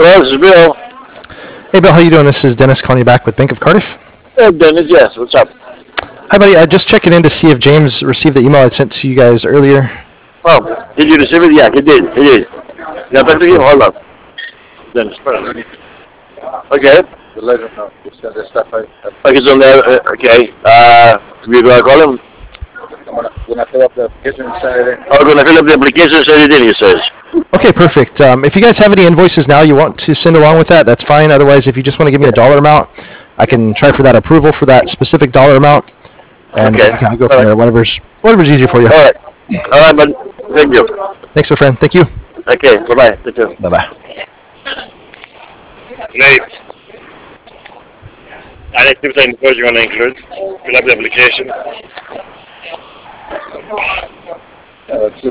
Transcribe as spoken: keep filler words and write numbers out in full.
Hello, this is Bill. Hey, Bill, how you doing? This is Dennis calling you back with Bank of Cardiff. Hey, Dennis, yes, what's up? Hi, buddy. I just checking in to see if James received the email I sent to you guys earlier. Oh, did you receive it? Yeah, he did, he did. Yeah, but again, hold up. Dennis, okay. We'll let him know. We'll send the stuff out. Okay, so there, uh, okay. Uh, we're going to call him. I'm gonna, we're gonna fill up the application and send it in. Oh, we're going to fill up the application and send it in, he says. Okay, perfect. Um, if you guys have any invoices now you want to send along with that, that's fine. Otherwise, if you just want to give me a dollar amount, I can try for that approval for that specific dollar amount, and Okay. we can go All from right. there. Whatever's whatever's easier for you. All right. All right, bud. Thank you. Thanks, my friend. Thank you. Okay, bye-bye. Take care. Bye bye. Great. Any activity info you want to include? Fill up the application. Uh,